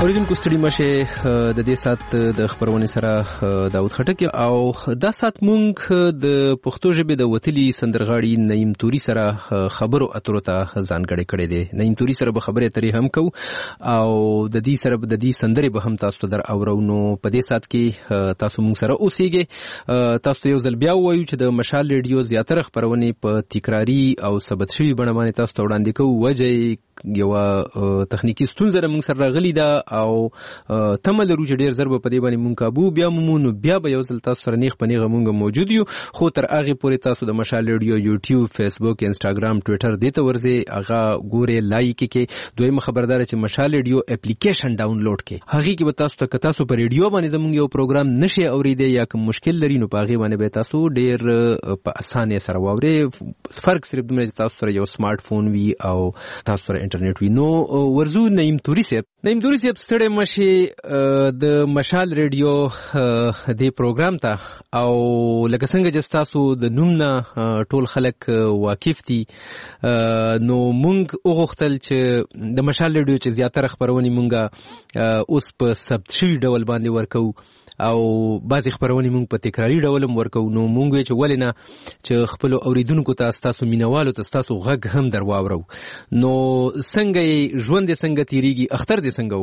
اوریدونکو ستړي مشه د دې سات د خبرونه سره داود خټک او دا سات مونږ د پښتو ژبې د وتلي سندرغاړي نعیم توري سره خبرو اترو ته ځانګړی کړی دی. نعیم توري سره به خبرې اترې هم کو او د دې سره د دې سندرې به هم تاسو در اورونو. په دې سات کې تاسو مونږ سره اوسېږئ. تاسو یو ځل بیا وایو چې د مشال ریډیو زیاتره خبرونه په تکراری او ثبت شوی بڼه باندې تاسو ته وړاندې کوو. وجه یو تخنیکی ستونزه مونږ سره راغلی ده او تمه لرو چې ډیر ضرب په دې باندې مونږ کابو بیا مونږ بیا به یو ځل تاسو سره نیغ پنیغه مونږ موجود یو. خو تر هغه پورې تاسو د مشال ریډیو یوټیوب فیسبوک انستګرام ټوئیټر دې ته ورځي هغه ګوره لایک کې. دویمه خبردار چې مشال ریډیو اپلیکیشن ډاونلوډ کې هغه کې به تاسو ته تاسو په ریډیو باندې زمونږ یو پروګرام نشي اوریدي یا کوم مشکل لري نو په هغه باندې به تاسو ډیر په اسانه سره واوري. فرق صرف دومره چې تاسو سره یو سمارټ فون وي او تاسو سره انټرنیټ وي. نو ورزو نعیم توري صاحب ستړی مشي د مشال ریډیو د پروګرام ته او لکه څنګه چې تاسو د نوم نه ټول خلک واقف دي نو مونږ وغوښتل چې د مشال ریډیو چې زیاتره خبرونه مونږه اوس په ثبت شوی ډول باندې ورکو او بعضی خبرونه مونږ په تکراری ډول ورکو. نو مونږ چې ولنه چې خپل اوریدونکو ته تاسو مینوالو ته تاسو غږ هم درواورو. نو څنګه ژوند څنګه تیریږي اختر دې څنګه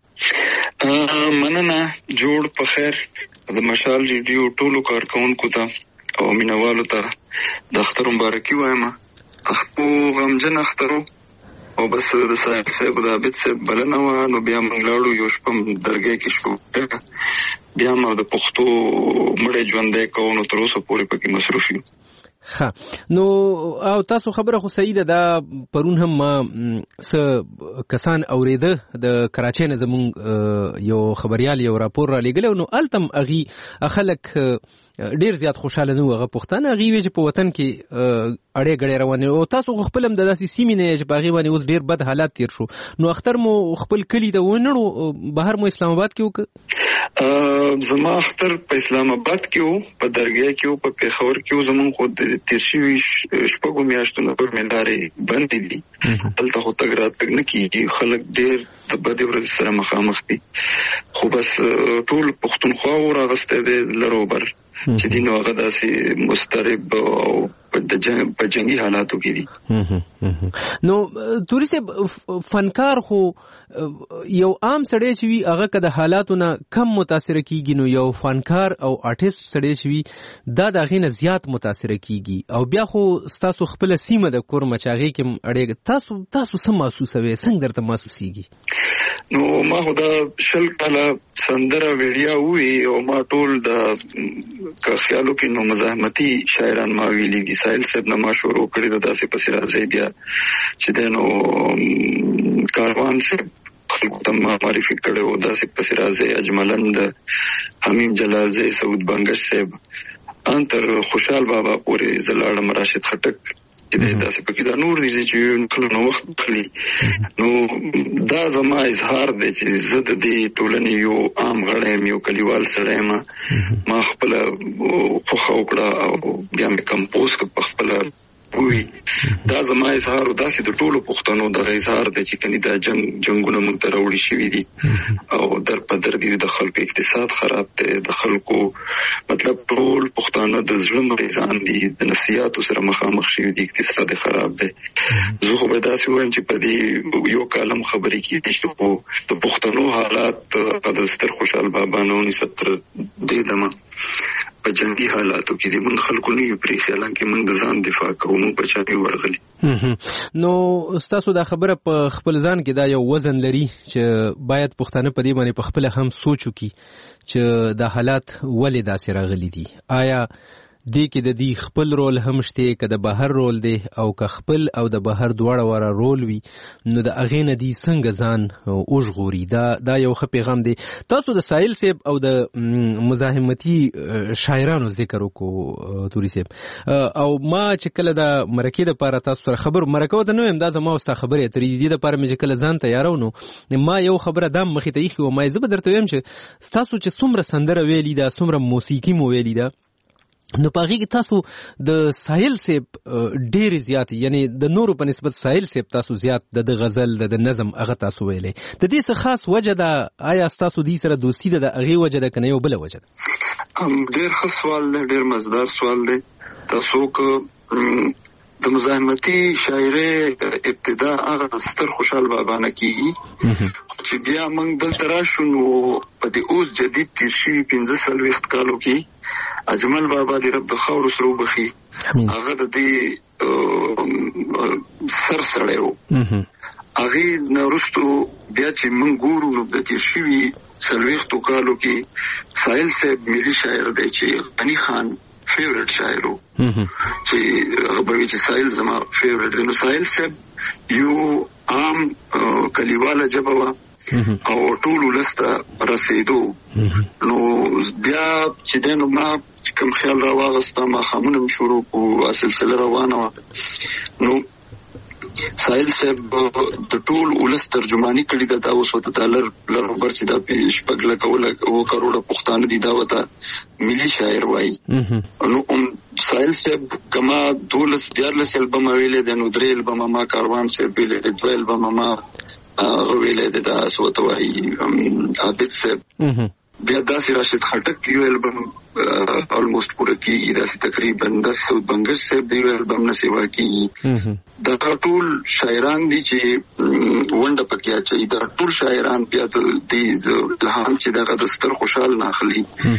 وکړو؟ مننه جوړ په خیر. د مشال ریډیو ټولو کارکونکو ته او مینوالو ته د اختر مبارکي وایم. اخو غمجن اخترو او بس د صاحب د عابد صاحب بلنه و نو بیا موږ لاړو یو شپه درګه کې شو بیا ما د پښتو مړې ژوندې کوو نو تر اوسه پورې پکې مصروف یو. نو او تاسو خبره خو صحیح ده. دا پرون هم څه کسان اوریده د کراچۍ نه زمونږ یو خبريال یو راپور را لګلو نو التم اغي خلک ډیر زیات خوشاله نو هغه پښتانه اغي وی چې په وطن کې اړې غړې روانه او تاسو خپل هم د داسې سیمې نه چې باغی باندې اوس ډیر بد حالات تیر شو. نو اختر مو خپل کلی ته ونړو بهر مو اسلام آباد کې وک زما اختر په اسلام آباد کې وو په درګه کې وو په پیښور کې وو. زمون خو د تیرشي شپږو میاشتو نه په مندارې باندې دي دلته هو تګ راتګ نه کیږي. خلک ډیر د بدې ورځې سره مخامخ دي خو بس ټول پښتونخوا ورغسته دي لروبر چې دین هغه داسې مسترب او په جنگي حالاتو کې دي. نو توري صاحب فنکار خو یو عام سړی چې وي هغه کده حالاتو نه کم متاثر کیږي نو یو فنکار او آرټیست سړی چې وي دا د غینه زیات متاثر کیږي. او بیا خو تاسو خپل سیمه د کور مچاغي کې اړې تاسو سم محسوسوي څنګه درته محسوسيږي؟ نو ما خدا شل کاله سندره ویډیا وی او ما ټول د که خیالو کې نو مزاحمتي شاعران ما ویلي دي. سایل صاحب نه ما شروع کړی د داسې پسې راځي بیا چې دنو کاروان صاحب خلکو ته معرفي کړو داسې پسې راځي اجملند حمیم جلالزی سعود بنگش صاحب انتر خوشحال بابا پورې زلاړم راشد خټک داسې پکې دا نور دي چې کله نو وخت خلی نو دا زما اظهار دی چې زه د دې ټولنې یو عام غړی یو کلیوال سړی ما خپل خوښه وکړه او بیا مې کمپوز کړ په خپل وی دا زما اظهار داسې د ټولو پښتنو د اظهار دی چې کني دا جنگونه مونږ ته راوړي شوي دي او در په در دي د خلکو اقتصاد خراب دی د خلکو مطلب ټول پښتانه د زړه مریضان دي د نفسیاتو سره مخامخ شوي دي اقتصاد خراب دی. زه خو به داسې وایم چې په دې یو کالم خبرې کېدې چې خو د پښتنو حالات د ستر خوشحال بابا نه 1970 دی دمه په جنگي حالاتو کې موږ خلکو نه یو پرې خیالان کې موږ د ځان دفاع کوو موږ په چا ورغلي. نو تاسو دا خبره په خپل ځان کې دا یو وزن لري چې باید پښتانه په دې باندې په خپل هم سوچو کې چې دا حالات ولې داسې راغلي دي. آیا دې کې د دې خپل رول هم شته که د بهر رول دی او که خپل او د بهر دواړه واره رول وي نو د اغه نه دي څنګه ځان اوژغوري؟ دا یو ښه پیغام دی. تاسو د سایل صاحب او د مزاحمتي شاعرانو ذکر وکړو توري صاحب او ما چې کله د مرکې د لپاره تاسو سره خبر مرکو ته نو هم دا زما واست خبرې اترې دي د لپاره مې چې کله ځان تیارو نو ما یو خبره د مخې ته یې او ما زه به درته وایم چې تاسو چې څومره سندره ویلي دا څومره موسیقي مو ویلي دا نو پاغي کې تاسو د ساحل سیب ډېر زیات یعنی د نورو په نسبت ساحل سیب تاسو زیات د غزل د نظم هغه تاسو ویلې د دې څه خاص وجه ده آیا تاسو دې سره دوستی ده هغه وجه ده کنه یو بل وجه ده ډېر ښه سوال دی ډېر مزدار سوال دی تاسو د مزاحمتي شاعرۍ ابتدا هغه ستر خوشحال بابا نه کیږي چې بیا موږ دلته راشو نو په دې اوس جدید کې شي 15 کالو کې اجمل بابا دې رب خور سرو بخي هغه د دې سر سره و هغه نورستو بیا چې موږ ګورو نو د دې شي 15 کالو کې ساحل صاحب ملي شاعر دی چې غنی خان فیورټ شاعر و چې هغه به چې ساحل زما فیورټ دی نو ساحل صاحب یو عام کلیواله جبه او ټول ولسته رسیدو نو بیا چې دنه ما کوم خیال راوغسته ما خمونم شروع کو سلسله روانه نو ساحل صاحب د ټول ولس ترجمانی کړی دا اوس وته ډالر لربر چې دا پیش پګل کوله او کروڑه پښتانه دي دا وته ملي شاعر وای نو ساحل صاحب کما 12 البم ویلې د نو درې البم ما کاروان صاحب ویلې د 2 البم ما ویلې دا سوته وای عابد صاحب بیا داسې راشد خټک یو البم almost پوره کیږي داسې تقریبا 10 بنگش صاحب دی البم نه سیوا کیږي دا ټول شاعران دي چې ونده پکې اچي دا ټول شاعران بیا د الهام چې دغه د ستر خوشحال ناخلي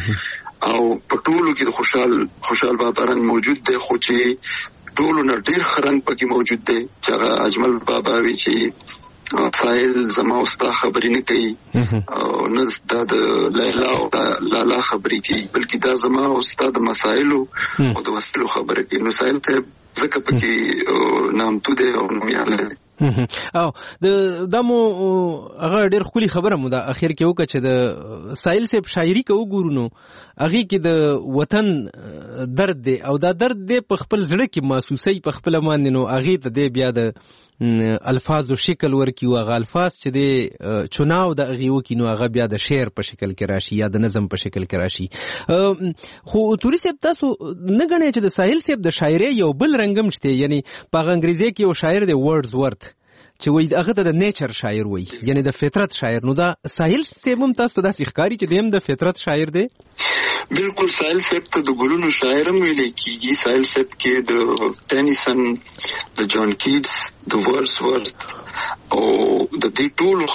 او په ټولو کې د خوشحال بابا رنګ موجود دی خو چې ټولو نه ډیر خرنګ پکې موجود دی چې اجمل بابا وی چې ساحل زما استا خبرې نه کوي او نه د لیلا او لالا خبرې کوي بلکې دا زما استاد مسائلو او د وسلو خبرې کوي نو ساحل ته ځکه پکې نامتو دی او نومیاله دی او د مو هغه ډېر خولي خبره مو دا اخر کې وکړه چې د ساحل صاحب شاعري کو ګورو نو هغه کې د وطن درد دی او دا درد دی په خپل زړه کې محسوسي په خپل مان نو هغه ته دی بیا د الفاظ او شکل ورکی او هغه الفاظ چې د چناو د هغه وکي نو هغه بیا د شعر په شکل کې راشي یا د نظم په شکل کې راشي خو توري صاحب تاسو نه غنئ چې د ساحل صاحب د شاعرۍ یو بل رنگم شته یعنی په انګریزي کې یو شاعر دی ورډز ورث چې وای هغه د نیچر شاعر وای یعنی د فطرت شاعر نو دا ساحل صاحب هم تاسو داسې ښکاری چې دیم د فطرت شاعر دی بالکل ساحل صاحب ته د ګلونو شاعر هم ویل کیږي ساحل صاحب کې د ټینیسن د جان کیټس د ورډز ورث او د دې ټولو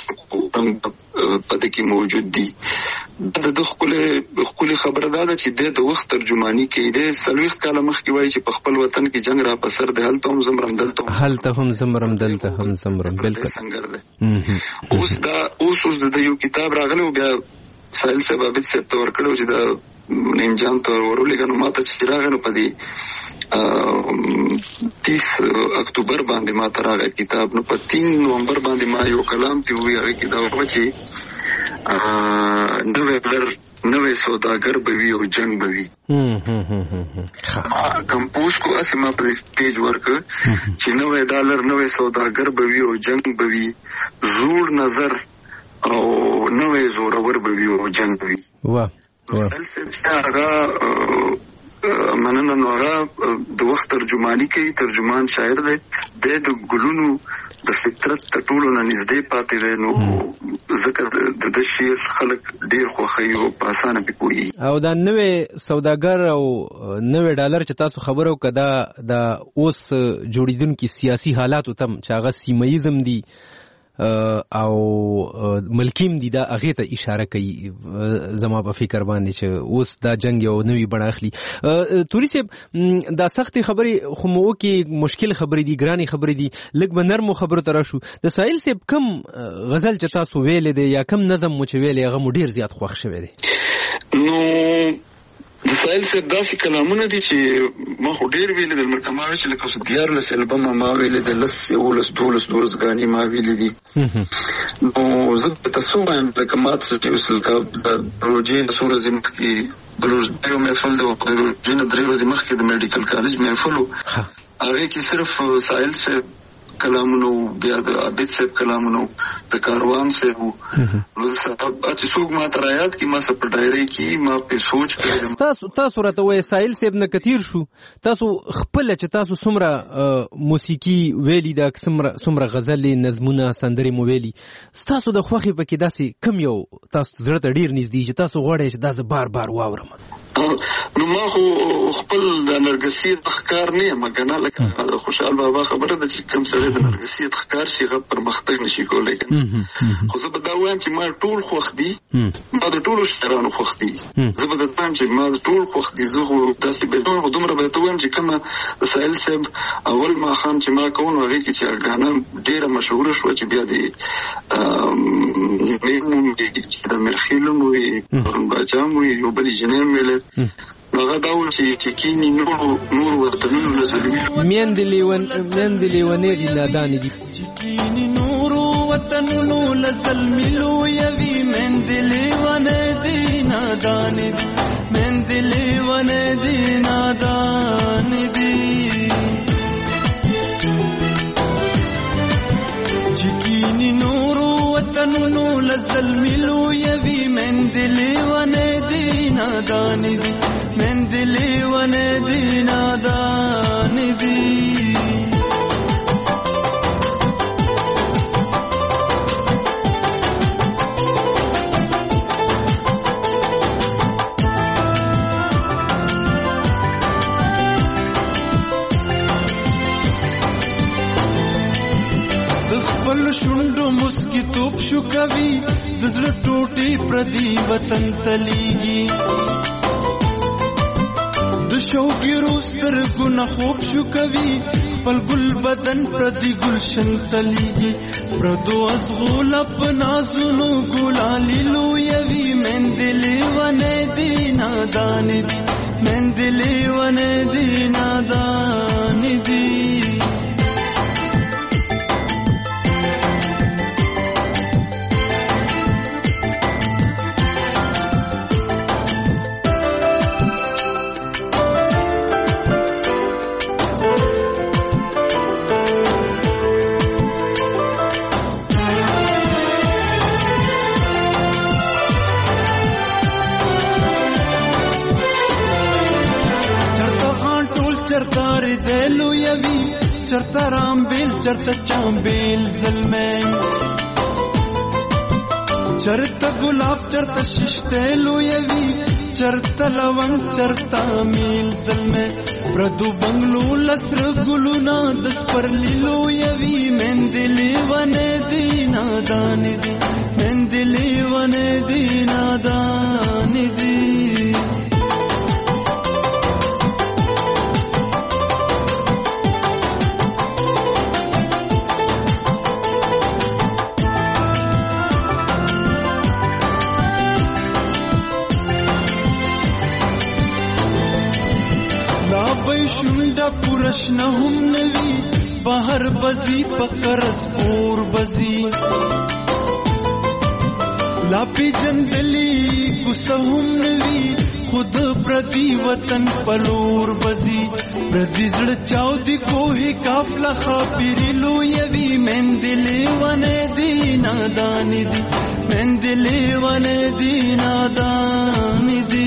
په دې کې موجود دي د خپل خبره ده چې د وخت ترجمانی کې د سلوخ کاله مخکې وایي چې په خپل وطن کې جنگ را پسر ده هلته هم زمرم دلته هم زمرم بالکل څنګه ده اوس د یو کتاب راغلی بیا ساحل صاحب عابد صاحب ته ورکړو چې دا نیم جان ته ورولېږه نو ماته چې راغی نو په دې 30 اکتوبر باندې ما ته راغی کتاب نو په 3 نومبر باندې ما یو کلام تی وی هغه کې دا و چې نوې سوداګر بوي او جنگ بوي کمپوز کو اسما پر پیج ورک چې $9 نوې سوداګر بوي او جنگ بوي زوړ نظر او نوې زورور بوي او جنگ بوي هغه مننه نورا د وخت ترجمانی کوي ترجمان شاعر دی د ګلونو د فطرت ټولو نه نږدې پاتې دی نو ذکر د شعر خلک ډیر خوښي او په اسانه به کوي او دا نوې سوداګر او $9 چې تاسو خبرو کده دا اوس جوړیدونکو سیاسي حالات تم چې هغه سیمایزم دي او ملکیم دي دا هغه ته اشاره کوي زما په فکر باندې چې اوس دا جنگ یو نوې بڼه اخلي توري صاحب دا سخت خبرې خو مو کې مشکل خبرې دي ګراني خبرې دي لږ به نرمو خبرو تر شو د ساحل صاحب کم غزل چې تاسو ویلې دي یا کم نظم مو چې ویلې هغه مو ډیر زیات خوښ شوی دی نو د ساحل صاحب داسې کلامونه دي چې ما خو ډېر ویلې د مرکما چې لکه 14 البم ما ویلې د 12 غاني ما ویلې دي نو زه په تاسو باندې لکه ما چې وصل کا د پروژې سورې زموږ کې بلوز یو محفل د جن درې ورځې مخکې د میډیکل کالج محفل هغه کې صرف ساحل صاحب کلامونو بیا د عابد صاحب کلامونو د کاروان صاحب نو صاحب چې څوک ما تر آیات کې ما څه په ډایری کې ما په سوچ کړم. تاسو راته وایي سایل صاحب نه کثیر شو تاسو خپل چې تاسو څومره موسیقي ویلي دا څومره غزلې نظمونه سندرې مو ویلي تاسو د خوښي پکې داسې کم یو تاسو زړه ته ډیر نږدې چې تاسو غواړئ چې دا زه بار بار واورم؟ نو ما خو خپل د نرګسیت ښکار نه یم کنه لکه خوشحال بابا خبره ده چې کوم سره د نرګسیت ښکار شي غو پرمختګ نشي کولای خو زه به دا وایم چې ما ټول خوښ دي ما د ټولو شاعرانو خوښ دي زه به دا وایم چې ما د ټول خوښ دي زه خو داسې به دومره به وایم چې کومه د سایل صاحب اول ما خام چې ما کوم هغه کې چې غانا ډیره مشهوره شو چې بیا دی د مرخیلم وي باچام وي یو بل جنیم ویل هغه دا و چې کینی نور وطنونو لزلمی میندلی ونې دي نادان دي کینی نور وطنونو لزلمی لو یوي میندلی ونې دي نادان دي میندلی ونې دي نادان دي کینی نور وطنونو لزلمی لو یوي میندلی ونې دي نادان دي مندلی ونه دی نادان دی خپل شونډو مسکی توپ شو کوي د زړه ټوټي پردي وطن تليږي شوقی روستر گنا خوب شو کوي خپل گل بدن پردی گلشن تلیږي پردو از غول اپنا زنو ګلالی لو یوي مندلی ونه دی نادان دی مندلی ونه دی نادان دی چرتا رامبیل چرتا چامبیل زلمین چرتا گلاب چرتا ششتیلو یوی چرتا لونگ چرتا میل زلمین پردو بنگلو لسر گلونا دس پر لیلو یوی مندلی ونه دی نادان دی مندلی ونه دی نادان دی پورشنه هم نوی بهر بزی پکرس پور بزی لاپی جندلی گسه هم نوی خود پردی وطن پلور بزی پردی زړه چاو دی کوهی کافلا خاپیری لو یوی مندلی ونه دی نادان دی مندلی ونه دی نادان دی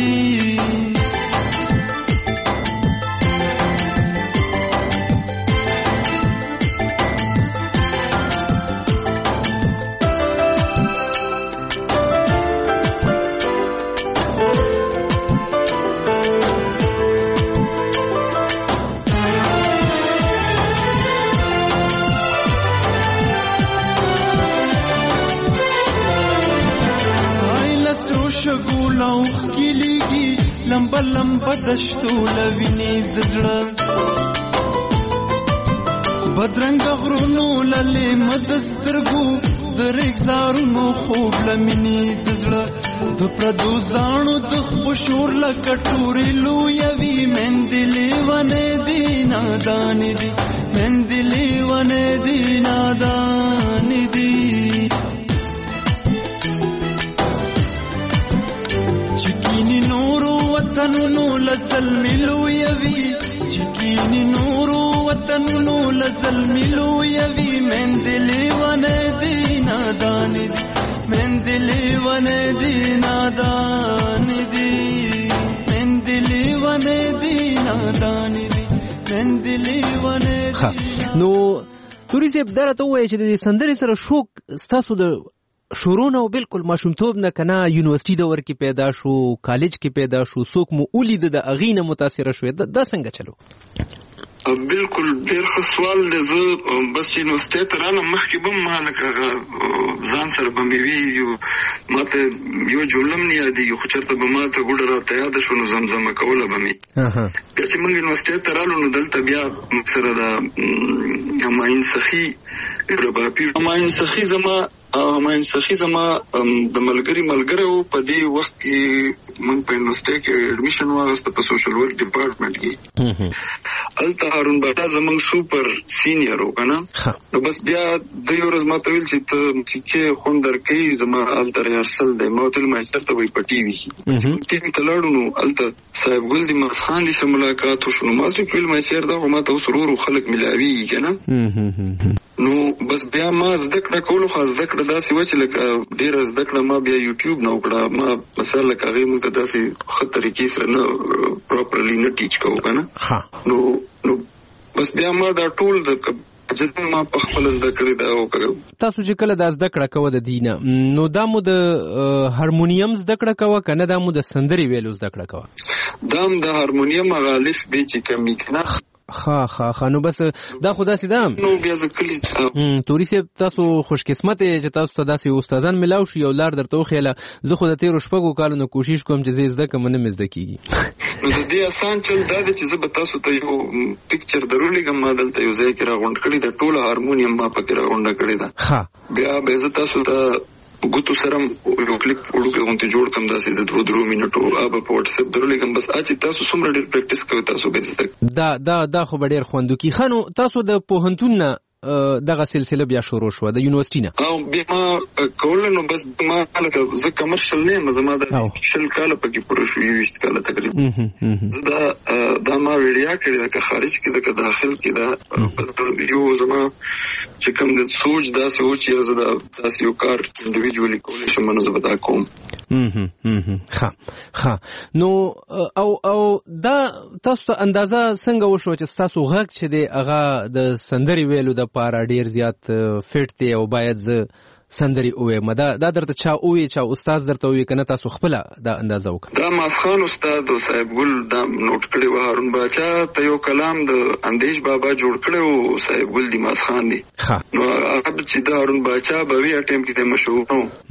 لمبا لمبا دشتو لوینی دزړه بدرنګ غرونو للی مدسترګو درېک زارونو خوب لمینی دزړه د پردو ځانو د خوشور لکټوري لو یوي مندلی ونه دی نادان دی مندلی ونه دی نادان دی چکینی نورو وطنونو لزلمی لو یوی چکینی نورو وطنونو لزلمی لو یوی مندلی ونه دی نادان دی مندلی ونه دی نادان دی مندلی ونه دی نادان دی مندلی ونه دی. نو توري صاحب دا راته ووایه چې د سندرې سره شوق ستاسو د شروع نه بالکل ماشومتوب نه کنه یونیورسيټي دور کې پیدا شو کالج کې پیدا شو څوک مو ولید د اغې نه متاثر شوې دا څنګه چلو؟ بالکل ډېر ښه سوال دی. زه بس یونیورسيټي ته رالم مخکې به ما لکه ځان سره به مې وي ما ته یو جمله هم نه یادېږي خو چېرته به ما ته ګوډه راته یاده شوه نو زمزمه کوله به مې. بیا چې موږ یونیورسيټي ته رالو نو دلته بیا موږ سره د همایون سخي رباپي همایون سخي زما د ملګری و په دې وخت کې موږ په یونیورسيټي کې اډمیشن واغسته په سوشل ورک ډپارټمنټ کې. هلته هارون بابا زموږ سوپر سینیر و که نه نو بس بیا د یو ورځ ما ته ویل چې ته موسیقي خوند درکوي زما هلته ریهرسل دی. ما ورته ویل مایستر ته وایي په ټي وي کې ټي وي ته لاړو نو هلته صاحب ګل دماغ خان دي سره ملاقات وشو. نو ما ورته ویل مایستر دا خو ما ته اوس ورو خلک ملاویږي که نه. نو بس بیا ما زده کړه کولو خو زده کړه داسې وه چې لکه ډېره زده کړه ما بیا یوټیوب نه وکړه. ما مثلا لکه هغې موږ ته داسې ښه طریقې سره نه پراپرلی نه ټیچ کوو که نه. نو بس بیا ما دا ټول د ما په خپل زده کړې دا وکړه. تاسو چې کله دا زده کړه کوه د دینه نو دا مو د هارمونیم زده کړه کوه که نه دا مو د سندرې ویلو زده کړه کوه؟ دا هم د هارمونیم هغه الف بی چې کمی که نه. نو بس دا خو داسې ده نو بیا زه کلي توري صاحب تاسو خوش قسمت چې تاسو ته داسې استادان ملاو شي یو لار درته وښیله. زه خو د تېرو شپږو کالو نه کوشش کوم چې زه زده کړم نه مې زده کېږي. نو د دې اسان چل دا دی چې زه به تاسو ته یو پکچر درولېږم. ما دلته یو ځای کې راغونډ کړې ده ټوله هارمونیم ما پکې راغونډه کړې ده. بیا به زه تاسو ته ګوتو سره یو کلیپ وړوکی غوندې جوړ کړم داسې د 2-3 منټو هغه په وټساپ درولېږم. بس چې تاسو څومره ډېر پریکټس کوئ تاسو به زده دا خو به ډېر خوند وکړي. ښه نو تاسو د پوهنتون نه دغه سلسله بیا شروع شوه د یونیورسيټي نه؟ او بیا ما کوله نو بس ما لکه زه کمرشل نه یم زما د 20 کاله پکې پوره شو 20 کاله تقریبا. زه دا ما ویډیا کړې ده که خارج کې ده که داخل کې ده یو زما چې کوم د سوچ داسې و چې زه داسې یو کار انډیویجوالي کولی شم نو زه به دا کوم. ښه نو او دا تاسو ته اندازه څنګه وشوه چې ستاسو غږ چې دی هغه د سندرې ویلو د پاره ډیر زیات فټ دی او باید زه سندري ووایم؟ دا درته چا ووی چا استاد درته ووی کنه تاسو خپل دا اندازه وکړه؟ دا ماسخان استاد او صاحب ګل دا نوٹ کړی و. هارون باچا ته یو کلام د اندیش بابا جوړ کړی او صاحب ګل دی ماسخان دی. نو هغه چې د هارون باچا به وی ټیم کې د مشهور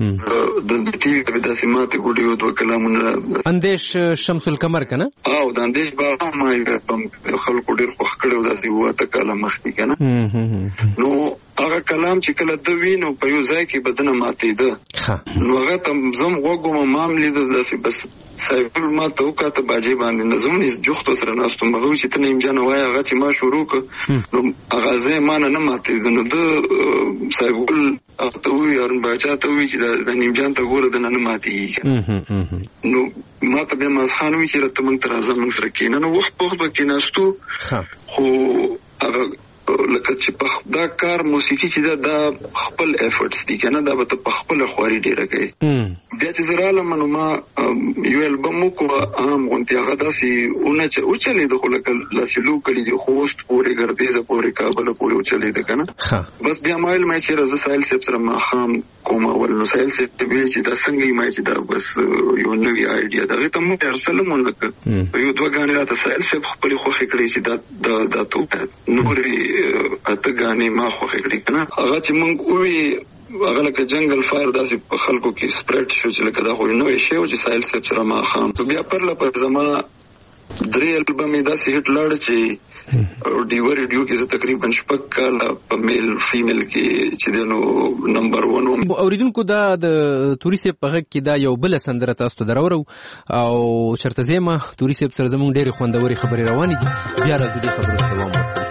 د ټي وي د سیماته ګډیو دوه کلامونه اندیش شمس القمر کنه او د اندیش بابا ما یې خلکو ډیر خوښ کړو داسې وته کلام مخکې کنه. نو هغه کلام چې کله د وینو په یو ځای کې بدنه ماتېده نو هغه ته زم غوږم معاملې د داسې بس صاحب ما ته وکاته باجې باندې نظم جوختو سره ناستو مغو چې ته نیم جان وای هغه چې ما شروع ک نو هغه ځای ما نه ماتېده. نو د صاحب ګل ته وی هارون باچا ته وی چې د نیم جان ته ګوره د نه ماتېږي. نو ما ته بیا ماسخان وی چې راته موږ تر ازمن سره کېنه نو وخت په وخت کې ناستو خو هغه لکه چې په دا کار موسیقي چې دا خپل ایفورټس دي کنه دا به ته په خپل خواري ډیره کوي. بیا چې زراله منو ما یو البم وکړ عام غونډه هغه داسې اونه چې او چلی د خلک لاسلو کړي دي خوست پورې ګردیزه پورې کابل پورې او چلی ده کنه. بس بیا مایل مې چې رز سایل سپ سره ما خام کومه ول نو سایل سپ ته ویل چې دا څنګه مې چې دا بس یو نوې آیډیا دا ته مو ارسل مونږ یو دوه غانې راته سایل سپ خپل خوخه کړی چې دا ته نورې اته غانې ما خوخه کړی کنه. هغه چې مونږ وی هغه لکه جنگل فایر داسې په خلکو کې سپریډ شو چې لکه دا خو نوې شی و چې سایل سپ سره ما خام بیا پر لپاره زما 3 البم داسې هټ لاړ چې ډیور ریډیو کې زه تقریبا 6 کاله په میل فیمیل کې چې دنو نمبر 1 اوریدونکو دا د توري صاحب په غږ کې دا یو بل سندره تاسو ته درورو او چرته زما توري صاحب سره زموږ ډېر خوندوري خبرې روانې دي. بیا راځو دې خبرو ته دوام ورکړو.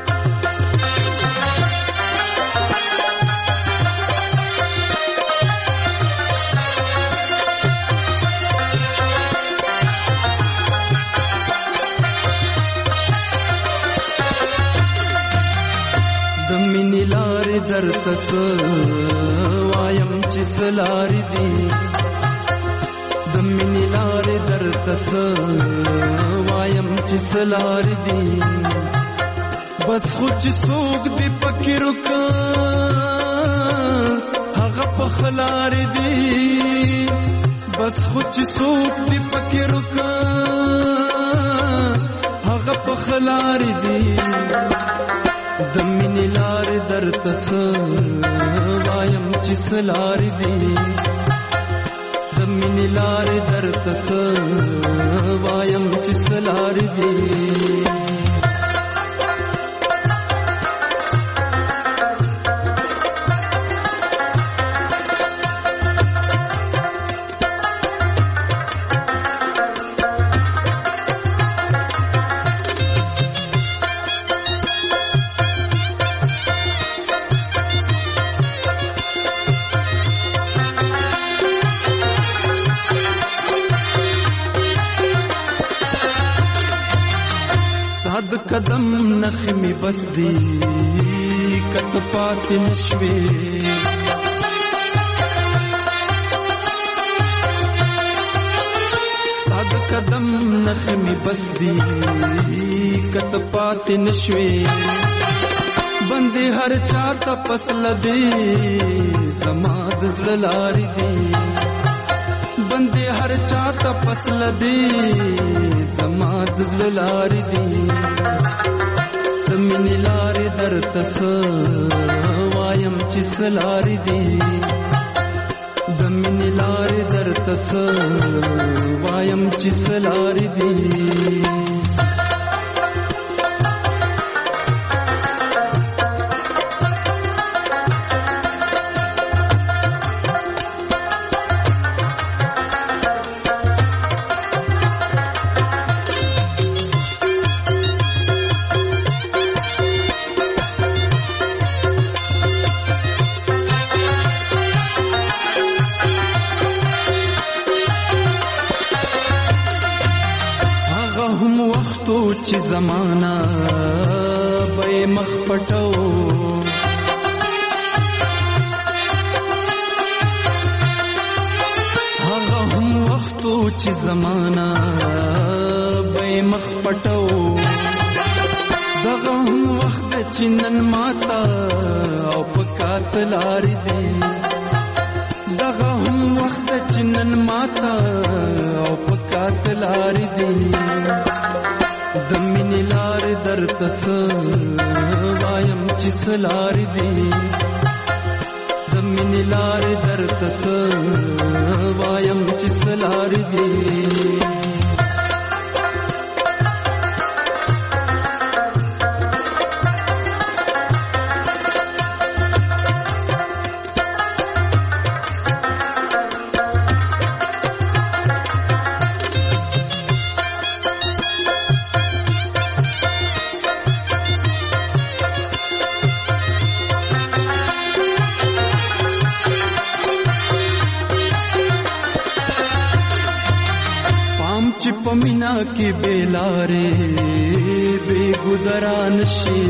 درته څه وایم چې سلارې دي د مینې لارې درته څه وایم چې سلارې دي بس خو چې څوک دې پکې رکا هغه په خلارې دي بس خو چې څوک دې پکې رکا هغه په خلارې دي د مینې لارې درته څه وایم چې سلارې دي د مینې لارې درته څه وایم چې سلارې دي قدم نخمی بس دی کت پات نشوی ساد قدم نخمی بس دی کت پات نشوی بندی ہر چاہتا پسل دی زماد زلاری دی بندی ہر چاہتا پسل دی زماد زلاری دی د مینې لارې درته څه وایم چې سلارې دي د مینې لارې درته څه وایم چې سلارې دي چې زمانہ به مخ پټو هغه هم وختو چې زمانہ به مخ پټو دغه هم وخت چې نن ماتا او پکات لارې دي دغه هم وخت چې نن ماتا او پکات لارې دي د مینې لارې درته څه وایم چې سلارې دي د مینې لارې درته څه وایم چې سلارې دي چې پمینا کې بیلارې بے گذران شي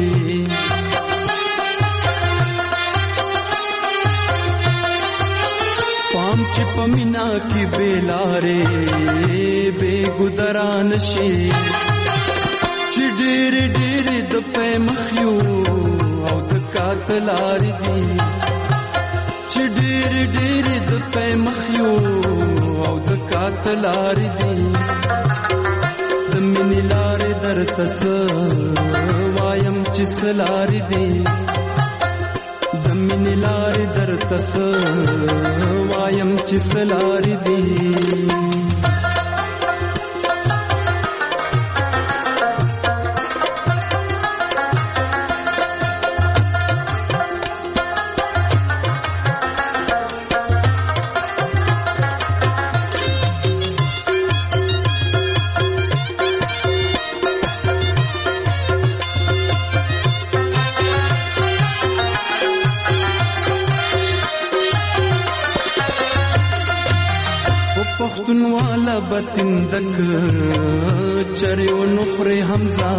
پام چې پمینا کې بیلارې بے گذران شي چې ډېر ډېر د په مخيو او د قاتلارې دي چې ډېر ډېر د په مخيو او د قاتلارې دي د مینې لارې درته څه وایم چې سلارې دي د مینې لارې درته څه وایم چې سلارې دي پختونوالا بتندک چریو نخر حمزہ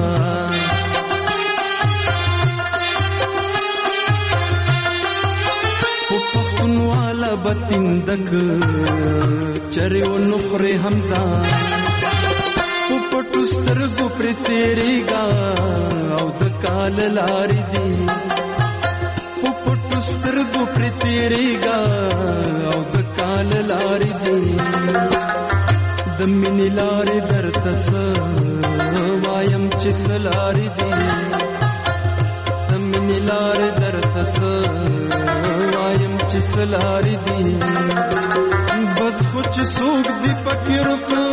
بتندک چرې و نخره حمزه په پټو سترګو پر تیریږه او د کال لارې دي په پټو سترګو پر تیریږه او د کال لارې دي د مینې لارې درته څه وایم چې څه لارې دي د مینې لارې درته څه وایم چې څه لارې دي بس خو چې څوک دې پکې روکه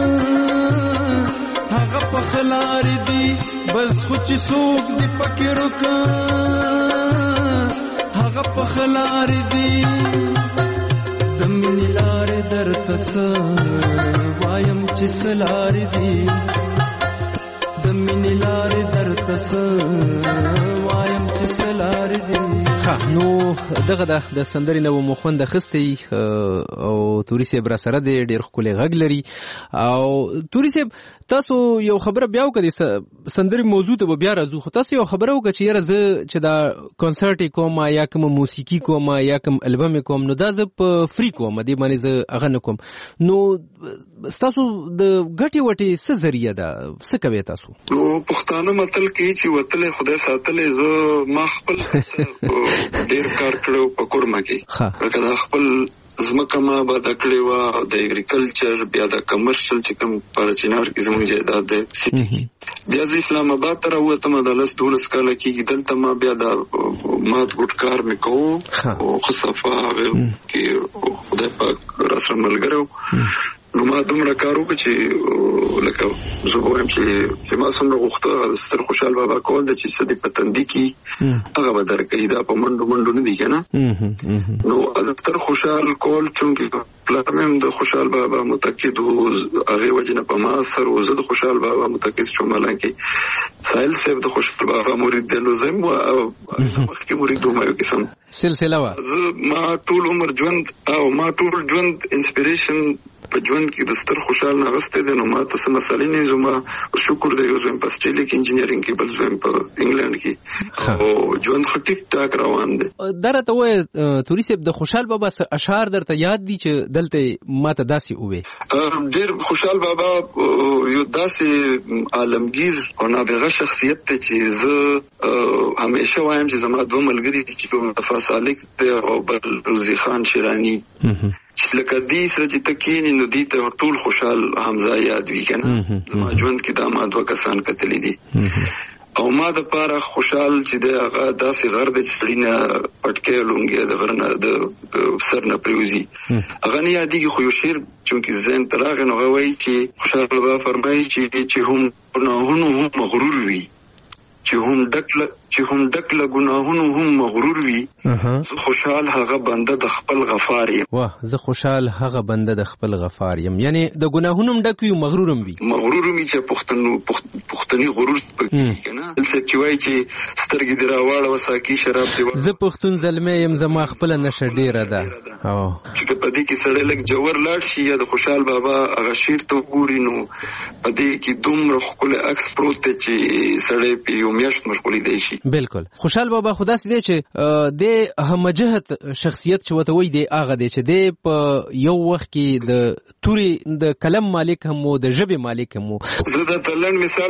هغه پخه لارې دي بس خو چې څوک دې پکې روکه هغه پخه لارې دي د مینې لارې درته څه وایم چې څه لارې دي د مینې لارې درته څه وایم چې څه لارې دي. نو دغه د سندرې نو مخوند خستې او توري صاحب را سره دی ډېر ښکلی غږ لري او توري صاحب تاسو یو خبره بیا وکړئ سندرې موضوع ته به بیا راځو خو تاسو یو خبره وکړه چې یاره زه چې دا کنسرټ کوم یا کوم موسیقي کوم یا کوم البم کوم نو دا زه په فری کوم دې باندې زه هغه نه کوم نو ستاسو د ګټې وټې څه ذریعه ده څه کوي تاسو؟ نو پښتانه متل کې چې وتلې خدای ساتلې زه ما خپل ډېر کار کړو په کورما کې لکه دا خپل ځمکه ما به د کړې وه د اګریکلچر بیا د کمرشل چې کوم په چنار کې زموږ جایداد دی بیا زه اسلام آباد ته راووتم د 10-12 کاله کېږي دلته ما بیا د مات ګوټ کار مې کوو او ښه صفا هغې کې خدای پاک راسره ملګری و نو ما دومره کار وکړه چې لکه زه وایم چې ما څومره غوښته هغه ستر خوشحال بابا کول ده چې څه دې په تندي کې هغه به درکوي دا په منډو نه دي که نه نو ستر خوشحال کول چونکې پلار مې هم د خوشحال بابا متقد و هغې وجې نه په ما اثر و زه د خوشحال بابا متقد شوم حالانکې ساحل صاحب د خوشحال بابا مرید دی نو زه هم مخکې مرید وم یو قسم سلسله وه ما ټول عمر ژوند او ما ټول ژوند انسپریشن په ژوند کې د ستر خوشحال نه اغوستی دی نو ما ته څه مسئلې نه زما شکر دی یو زویم په اسټرالیا کې انجینرینګ کې بل زویم په انګلینډ کې او ژوند ښه ټیک ټاک روان دی. دا راته ووایه توري صاحب د خوشحال بابا څه اشعار درته یاد دي چې دلته ما ته داسې ووایې؟ ډېر خوشحال بابا یو داسې عالمگیر او نابغه شخصیت دی چې زه همیشه وایم چې زما دوه ملګري دي چې مصطفی سالک دی او بل روزي خان شیراني چې لکه دې سره چې ته کښېنې نو دې ته ټول خوشحال حمزه یاد وي که نه زما ژوند کې دا ما 2 کسان کتلي دي او ما د پاره خوشحال چې دی هغه داسې غر دی چې سړي نه پټکی لونګی د غر نه د سر نه پرېوځي هغه نه یادېږي خو یو شعر چونکې ذهن ته راغی نو هغه وایي چې خوشحال بابا فرمایي چې هم ګناهونو هم مغرور وي چې هم ډک له ګناهونو هم مغرور وي زه خوشحال هغه بنده د خپل غفار یم. واه زه خوشحال هغه بنده د خپل غفار یم یعنی د ګناهونو هم ډک وي او مغرور هم وي چې پښتني غرور پکې که نه دل صاحب چې وایي چې سترګې دې راواړوه ساقي شراب دې زه پښتون زلمی یم زما خپله نشه ډېره ده چې که په دې کې سړی لږ جوور لاړ شي یا د خوشحال بابا هغه شعر ته وګوري نو په دې کې دومره ښکلی عکس پروت دی چې سړی پې یو میاشت مشغولي دی شي. بالکل خوشحال بابا خو داسې دی چې د همجهت شخصیت چې ورته وایي دی هغه دی چې دی په یو وخت کې د تورې د قلم مالک هم و د ژبې مالک هم و. زه درته لنډ مثال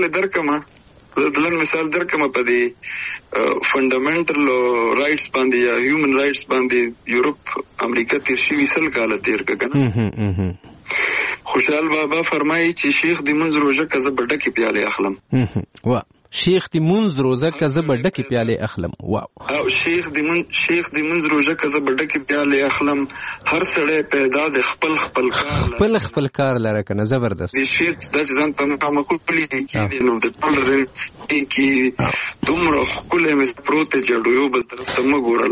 درکم په دې فنډامنټل رائټس باندې یا هیومن رائټس باندې یورپ امریکا تیر شوي 100 کاله تیر که نه خوشحال بابا فرمایي چې شیخ د منځ روژه که زه به ډکې پیالې اخلم شیخ دی منځ روزه که زه به ډکې پیالې اخلم واو او شیخ دی منځ روزه که زه به ډکې پیالې اخلم هر سړی پیدا د خپل کار لره که نه زبردست دی شیخ دا چې ځان په مقامه کلی کې نو د ټول کې دومره ښکلی مې پروت دی چې ډویو بل طرف ته مه ګوره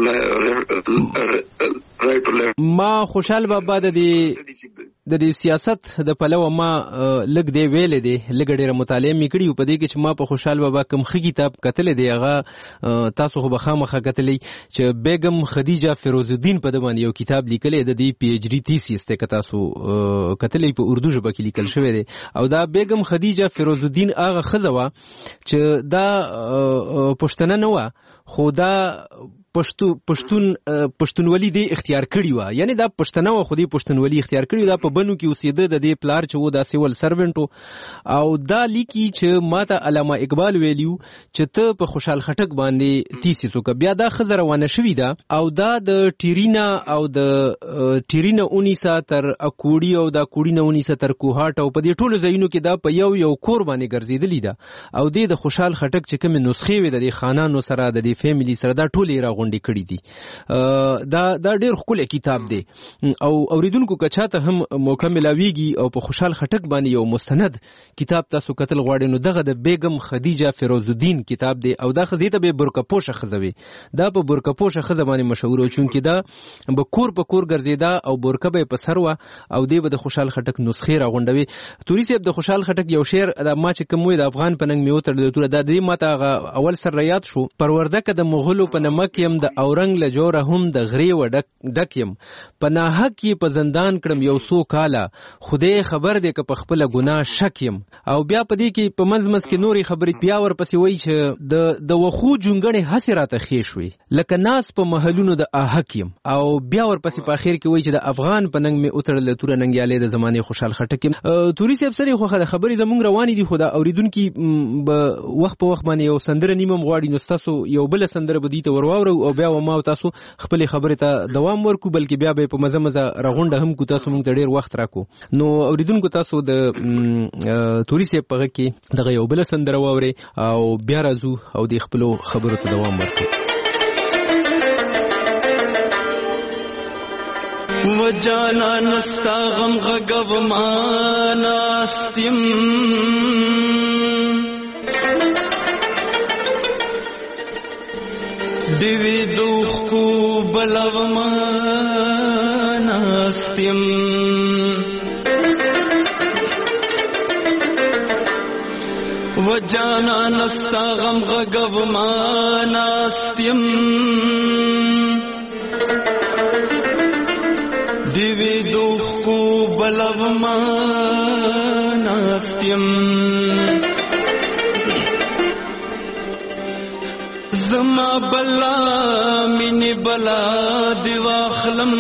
ما خوشحال بابا د دې سیاست د پلوه ما لږ دی ویلې دی لږ ډېره مطالعه مې کړي په دې کې چې ما په خوشحال بابا کوم ښه کتاب کتلی دی هغه تاسو خو به خامخا کتلی چې بیګم خدیجه فیروز الدین په ده باندې یو کتاب لیکلی د دې پی ایچ ډي تیسیس دی که تاسو کتلی په اردو ژبه کې لیکل شوی دی او دا بیګم خدیجه فیروز الدین هغه ښځه وه چې دا پښتنه نه وه خو دا پښتونولي دی اختیار کړی و، یعنی دا پښتنه و خو دی پښتونولي اختیار کړی، دا په بنو کې اوسېده، د دې پلار چې و دا سیول سروینټ او دا لیکي چې ماته علامه اقبال ویلیو چې ته په خوشحال خټک باندې تیسیس وکړه. بیا دا ښځه روانه شوې ده او دا د ټیرینا او د ټیرینا اونیسا تر اکوړي او دا کوړي اونیسا تر کوهاټ او په دې ټولو ځایونو کې دا په یو کور باندې ګرځېدلې ده او د خوشحال خټک چې کومې نسخې وې د خانانو سره د فیملی سره دا ټولې راغونډې کړې دي. دا ډېر ښکلی کتاب دی او اوریدونکو که چاته هم موقع ملاویږي او په خوشحال خټک باندې یو مستند کتاب تاسو کتل غواړئ نو دغه د بیگم خدیجه فیروز الدین کتاب دی او دا ښځې ته به برکه پوشه ښځه وي، دا په برکه پوشه ښځه باندې مشهور و چونکې دا به کور په کور ګرځېده او برکه به یې په سر وه او دی به د خوشحال خټک نسخې راغونډوي. توري صاحب د خوشحال خټک یو شعر ما چې کوم وی د افغان په ننګ مې وتړل توره دا دې ماته هغه اول سر ریاد شو، پروردکه د مغلو په نمک یم د اورنګ له جوړه هم د غرې و ډک یم، په ناحق یې په زندان کړم یو څو کاله، خدای خبر دی که په خپله ګناه شک یم. او بیا په دې کې په منځ کې نورې خبرې بیا ورپسې وایي چې د وخو جونګړې هسې راته ښې شوې لکه ناس په محلونو د آهک یم، او بیا ورپسې په اخر کې وایي چې د افغان په ننګ مې وتړل توره ننګیالې د زمانې خوشحال خټک یم. توري صاحب سره خو د خبرې زمونږ روانې دي خو دا اوریدونکي به وخت په وخت باندې یو سندره نیمم غواړي نو ستاسو یو بله سندره به دې ته ورواورو او بیا ما او تاسو خپلې خبرې ته دوام ورکو بلکې بیا به په مزه راغونډه هم کو تاسو موږ ته ډېر وخت راکو. نو اوریدونکو تاسو د توري صاحب په غږ کې دغه یو بله سندره واورئ او بیا راځو او د خپلو خبرو ته دوام ورکو. وجانا نستا غم غغب مانا استیم دیوی دوخ کو بلو مانا استیم وجانا نستا غم غغب مانا استیم دیوی دوخ کو بلو مانا استیم زما بلا منی بلا دیوا خلم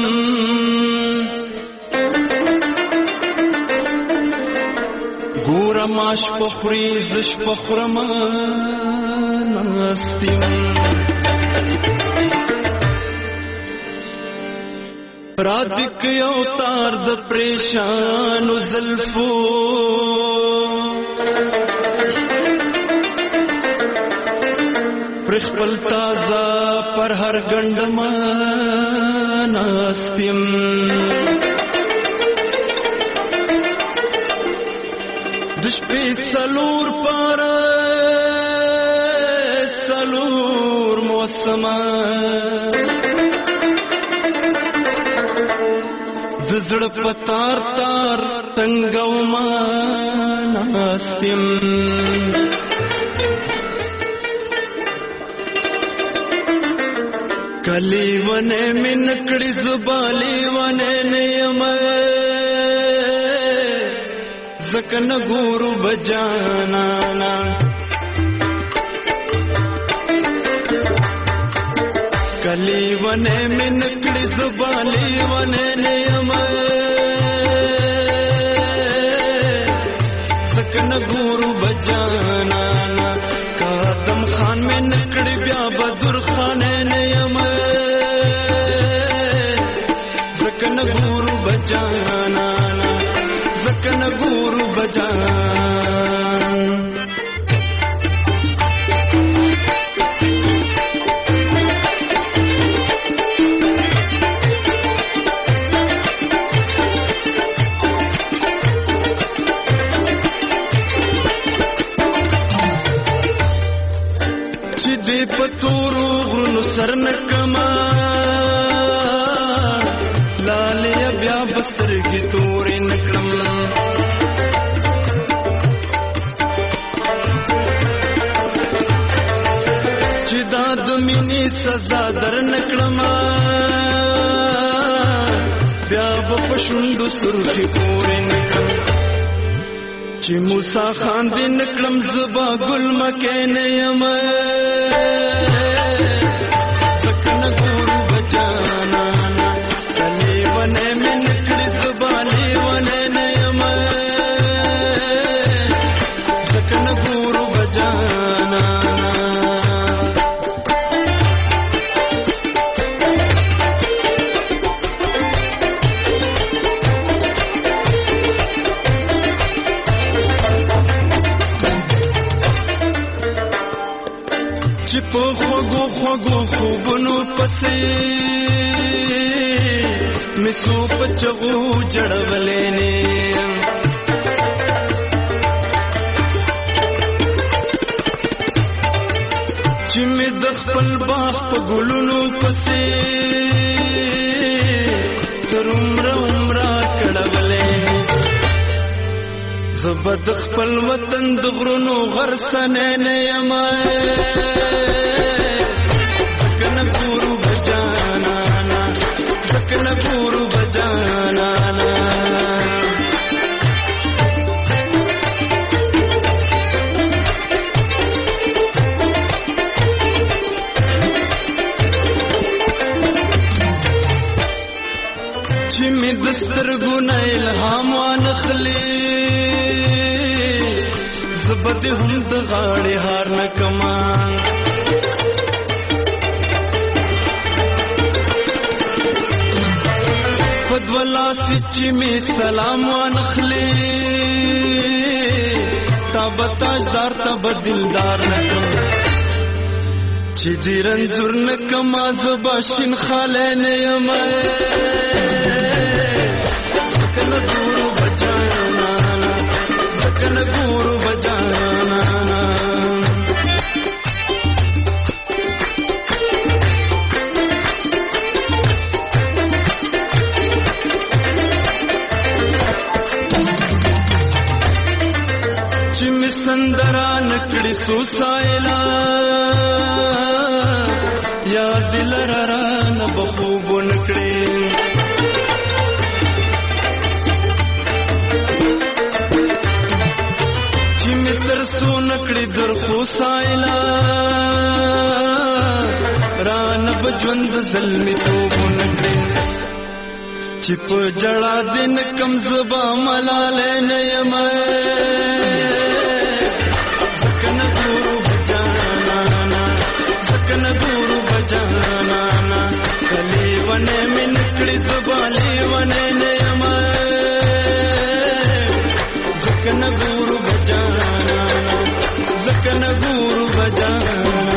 گورا ماش پخوری زش پخورمان استیم رادک یو تار د پریشانو زلفو پرخپل تازه پر هر گندمان استیم دشپی سلور پر سلور موسمان دزړه پتار تار تنگو مان استیم کلی ونه من کړي زبالي ونه نیم زکن ګورو بجانا کلی ونه من کړي زبالي ونه نیم زکن ګورو بجانا قدم خان من کړي بیا بدر خان نیم زکن ګورو بجانا زکن ګورو بجان چې دې پتورو غرونو سر نکما لالیا بیا بسترګې تورې نکړم چې دا د مینې سزا در نکړم بیا به په شونډو سرخې پورې نکړم چې موسی خان دې نکړم زبا ګل مکې نه یم زکن بجانا کلی ونه من کړي زبالي ونه نه یم سکن ګورو بجانا په خوږو خوږو خوبونو پسې مسو پچغو جړولې نه چې مې د خپل باغ په ګلونو پسې تر عمره کړولې زبد خپل وطن د غرونو غرسنه نه یم چې مې دسترګونه الهام وانخلي زبد هم د غاړې هار نه کما فدولا سچې مې سلام وانخلي تاب تاجدار تاب دلدار نه کما چې دې رنځور نه کما زباشین خاله نه یم سکن ګورو بجانا سکن ګورو بجانا چې می سندرا نکړي سوسایلا یا دل را نه بخوب نکړي نکړي در خو سایلا ران بجوند ظلمي توب نکړي چې په جړا دین کم زبا ملاله نه یم سکن ګورو بجانا سکن ګورو بجانا کلی ونه من کړي زبالي ونه نه یم سکن ګورو بجانا سکن ګورو بجانا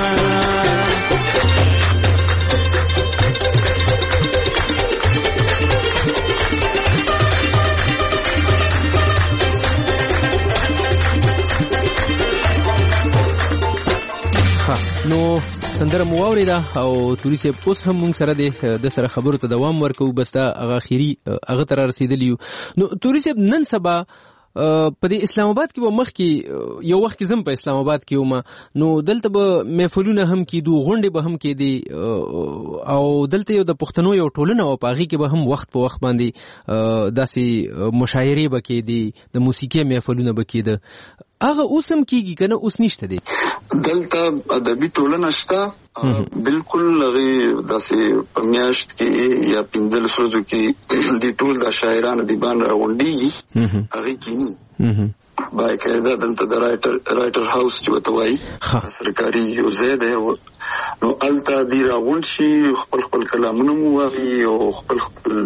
نو سندره مو واوریده او توري صاحب اوس هم موږ سره د سره خبرو ته دوام ورکو بس دا هغه اخیری هغه تر رسیدلی نو توري صاحب نن سبا په دې اسلام آباد کې به مخ کې یو وخت کې زم په اسلام آباد کې ومه نو دلته به محفلونه هم کېدو غونډې به هم کېدې او دلته یو د پښتنو یو ټولنه او په هغې کې به هم وخت په وخت باندې داسې مشاعرې به کېدې د موسیقۍ محفلونه به کېده هغه اوس هم کېږي که نه اوس نشته دی دلته ادبي ټولنه شته بالکل هغې داسې په میاشت کې یا 15 ورځو کې د ټول د شاعران ادیبان راغونډېږي هغې کینی باقاعده دلته د رایټر هاوس چې ورته وایي سرکاري یو ځای دی نو هلته دوی راغونډ شي خپل کلامونه مو وایي او خپل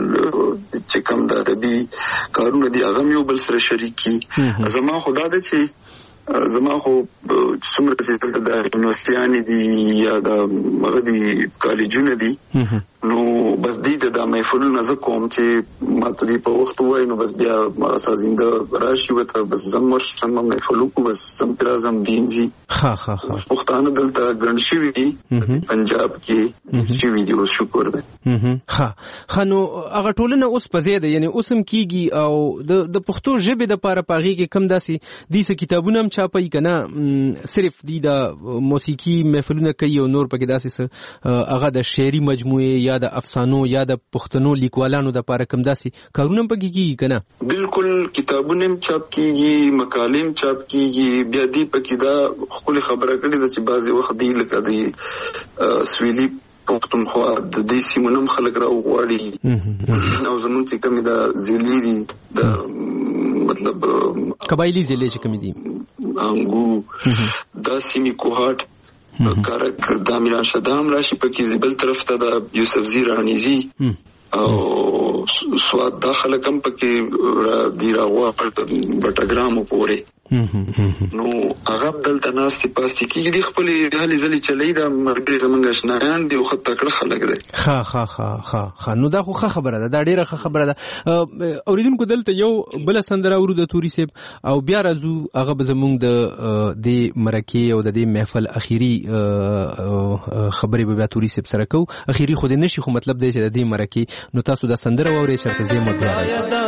چې کوم د ادبي کارونه دي هغه هم یو بل سره شریک کړي زما خو دا ده چې زما خو څومره چې دلته د یونیورسټیانې دي یا د هغه دي کالجونه دي نو بس دې د محفلونه زه کوم چې ما ته دې په وخت ووایي نو بس بیا سازنده راشي ورته بس زم ورشم محفل وکړو بس زم پرې راځم دین ځي پښتانه دلته ګڼ شوي دي پنجاب کې شوي دي اوس شکر دی ښه نو هغه ټولنه اوس په ځای ده یعنې اوس هم کېږي او د پښتو ژبې دپاره په هغې کې کم داسې دې څه کتابونه هم چاپوي که نه صرف دې د موسیقي محفلونه کوي او نور پکې داسې څه هغه د شعري مجموعې یا د افسانو یا د پښتنو لیکوالانو دپاره کم داسې کارونه هم پکې کېږي که نه بالکل کتابونه هم چاپ کېږي مقالې هم چاپ کېږي بیا دې پکې دا ښکلې خبره کړې ده چې بعضې وخت دی لکه د سویلي پښتونخوا د دې سیمو نوم خلک راوغواړي او زمونږ چې کومې د ضلعې دي د مطلب قبایلي ضلعې چې کومې دي انګو دا سیمې کوهاټ کارک د امیران شدام راشي پکې بل طرف ته د یوسفزي رانیزي او سواد داخله کم پکې دی راغوا بټګرامو پورې نو هغه دلته ناستې پاستې کېږي د خپلې هلې ځلې چلی دا ملګري زموږ اشنایان دي او ښه تکړه خلک دی ښه نو دا خو ښه خبره ده دا ډېره ښه خبره ده اورېدونکو دلته یو بله سندره اورو د توري صاحب او بیا راځو هغه به زموږ د دې مرکې او د دې محفل اخیري خبرې به بیا توري صاحب سره کوو اخیري خو دې نشي خو مطلب دی چې د دې مرکې نو تاسو دا سندره واورئ چېرته ځې مو بیا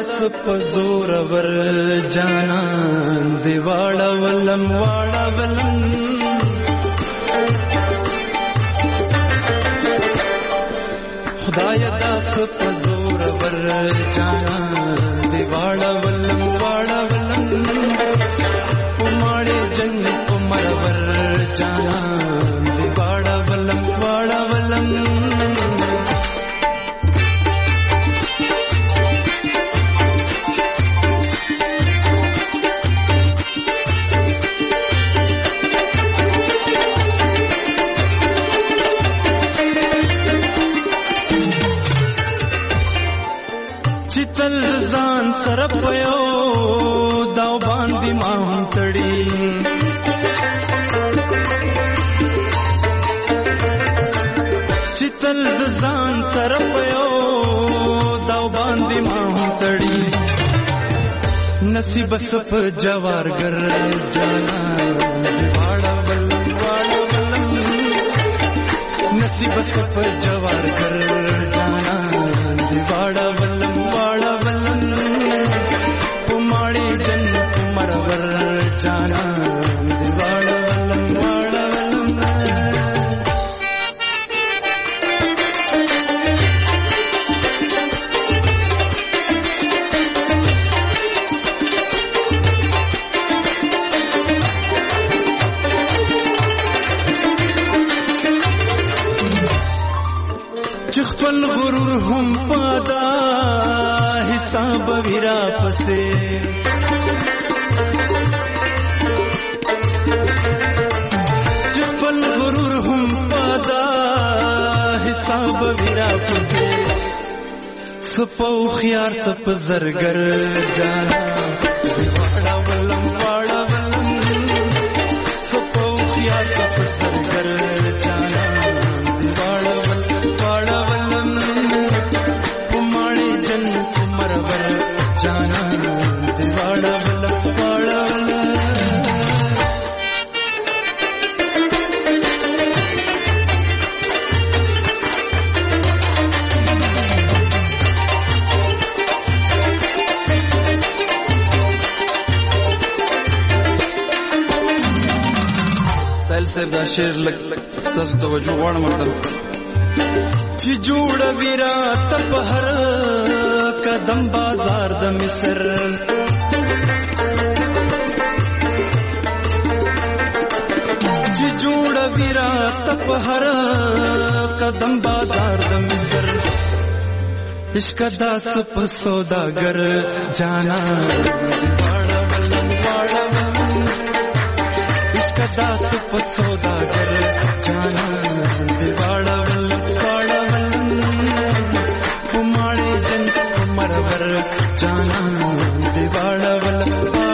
واړه ولم خدای داس په زور ور جانا دی واړه ولم پماړې جن پمر ور جانا دی واړه ولم سره پيو داو باندې ما هم تړي چتل د ځان سره پيو داو باندې ما هم تړي نصیب سپ جوارګر جانا واړه ولم نصیب سپ جوارګر جانا واړه ولم جانا دیواړه ولم چې خپل غرور هم پادا حساب ویرا پسې سپو خيار سپ زرګر جانا واړه ولم سپو خيار سپ زرګر جانا واړه ولم پماړې جن پمرور جانا واړه ولم صاحب دا شعر لګ تاسو توجه غواړم چې جوړ ویرا تپ هر قدم بازار د مصر چې جوړ ویرا تپ هر قدم بازار د مصر عشق داس په سوداګر جانا داس په سوداګر جانا دیواړه ولم پماړې جن پمرور جانا دیواړه ولم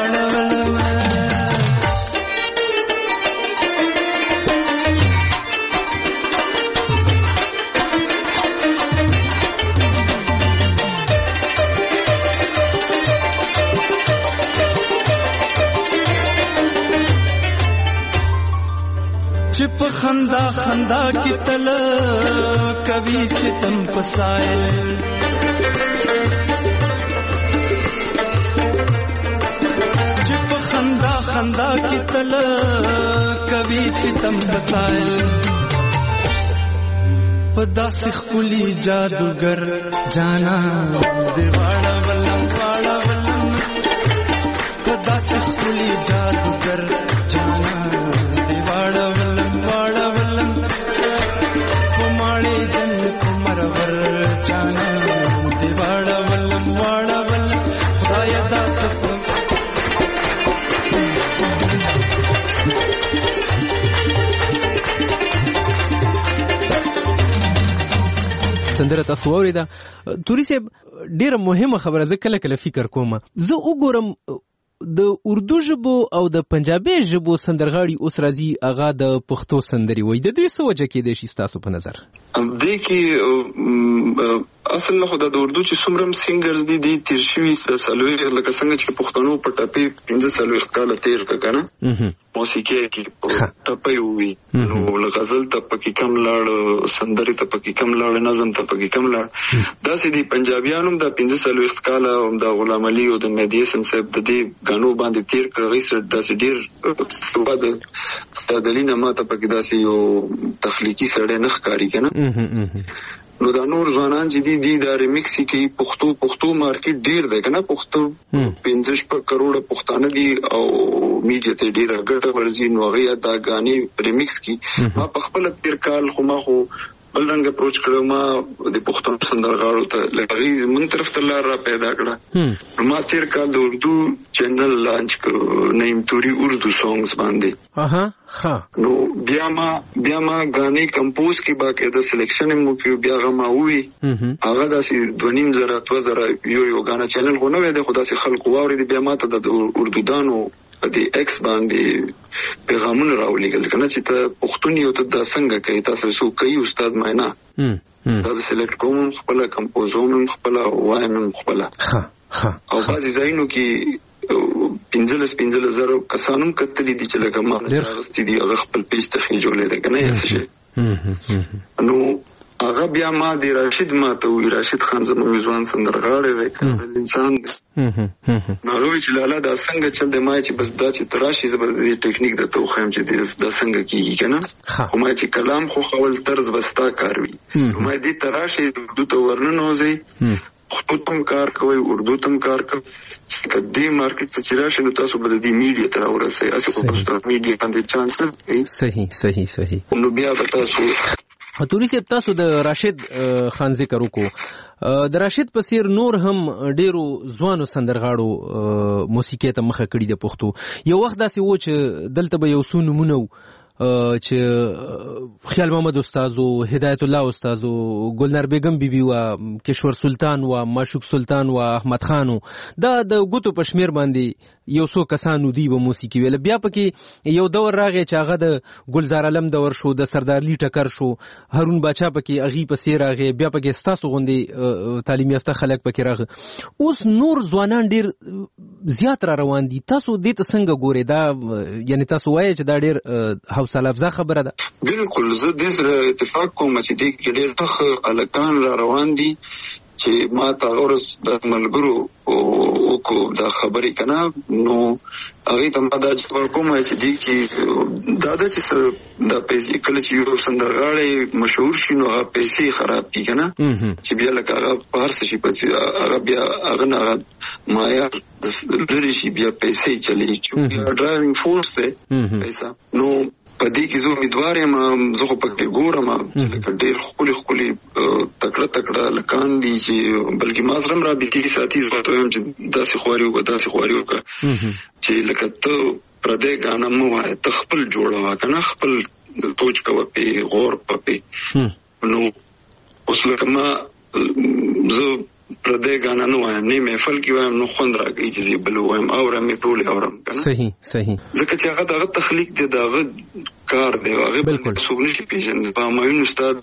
چپ خندا خندا کی تل کبھی ستم پسائل چپ خندا خندا کی تل کبھی ستم پسائل پدا سخلی جادوگر جانا دیواڑا ولم پدا سخلی جادوگر جانا دیواڑا ولم پماړې سندره تاسو اوریدا توري صاحب ډیره مهمه خبره زه کله فکر کوم زه وګورم د اردو ژبو او د پنجابي ژبو سندرغاړي اوس راځي هغه د پښتو سندري وای د دې څه وجه کې د شي تاسو په نظر دې کې اصل نه خدای د اردو چې څومره سینګرز دي تیر شوي سالوي لکه څنګه چې پښتنو په ټپي 15 سالوي کال تیر کنه موسیقي کې ټپي وي نو غزل ته پکې کم لاړ سندري ته پکې کم لاړ نظم ته پکې کم لاړ دا سې دي پنجابیانو د 15 سالوي کال د غلام علي او د مهدي حسن صاحب د دې غانو باندې تیر کړی سره د ډیر سبا د دلینا ماته پکې داسې یو تخلیقي سړی نه ښکاری کنه نو دا نور ځوانان چې دي دا ریمیکس کې پښتو مارکیټ ډیر دی کنه پښتو 15 کروڑ پښتانه دي او میډیا ته ډیر ګټه ورزي نو هغه دا غاني ریمیکس کې ما په خپل تیر کال خو بل رنګ اپروچ کړو ما د پښتو سندرغاړو ته لږی من طرف ته لار را پیدا کړه ما تیر کال د اردو چینل لانچ کړو نیم توري اردو سانګز باندې نو بیا ما غاني کمپوز کې باقاعده سلیکشن مو کې بیا غما وی هغه داسې 2000 یو غانا چینل غو نه وې د خدا سي خلق واوري بیا ما ته د اردو دانو د ایکس باندې پیغامونه راولېګل کنه چې ته پښتون یو ته د څنګه کوي تاسو سو کوي استاد معنا دا سلیکټ کوم خپل کمپوزوم خپل وایم خپل او بعضی ځایونو کې 15,000 کسانم کتلې دي چې لکه ما راغستې دي هغه خپل پیج ته خېجولې ده کنه یې څه نو هغه بیا ما دی راشد ماته وی راشد خان زموږ ځوان سندرغاړی دی انسان هغه چې لاله دا څنګه چل دی ما چې بس دا چې تراشي زبر دې ټیکنیک د تو خیم چې دا څنګه کیږي کنه خو ما چې کلام خو خپل طرز بستا کاروي ما دې تراشي د تو ورننوځي خو تم کار کوي اردو تم کار کوي کدی مارکیټ ته چرشه نو تاسو به د میډیا تر ورسې اسو په پښتو میډیا باندې چانس صحیح نو بیا به تاسو توري صاحب تاسو د راشد خان ذکر وکړو د راشد په څیر نور هم ډیرو ځوانو سندرغاړو موسیقي ته مخه کړی د پښتو یو وخت داسې و چې دلته به یو څو نمونه چې خیال محمد استاد او هدایت الله استاد او ګلنار بیگم بیبي او کشور سلطان او معشوق سلطان او احمد خان دا د ګوتو پشمیر باندې یو څو کسانو دی به موسیقي ویل بیا پکې یو دور راغی چې هغه د ګلزار علم دور شو د سردار لی ټکر شو هارون باچا پکې اغي پسې راغی بیا پکې ستاسو غوندي تعلیم یافته خلک پکې راغ اوس نور ځوانان ډیر زیات را روان دي تاسو دې ته څنګه ګورئ دا یعنی تاسو وایي چې دا ډیر حوصله افزا خبره ده بالکل زه دې سره اتفاق کوم چې دې ډیر ښه الکان را روان دي چې ما تا ورس د ملګرو او کو دا خبرې کنه نو هغه ته ما دا چې کوم چې دې کې دا چې دا پیسې کله چې یو سندرغاړی مشهور شي نو هغه پیسې خراب کی کنه چې بیا لکه هغه په هر څه شي پسې هغه بیا هغه مایا د لری شي بیا پیسې چلی چې بیا ډرایوینګ فورس ده پیسې نو پدې کې زه امیدوار یم زه خو پکې ګورم چې ډېر خولي تکړه لکان دي چې بلکې ما سره را بيتي ساتي زه هم چې داسې خواريو کا چې لکه ته پردې غانا مو وای ته خپل جوړوا کنه خپل توچ کوه په غور په نو اوس لکه ما زه پردې غانا نو وایم نه محفل کې وایم نو خوند راګي چې بل وایم اورم می ټول اورم کنه صحیح ځکه چې هغه تخلیق دی دغه کار دی هغه بالکل سوګنی کې پیژنې په ماین استاد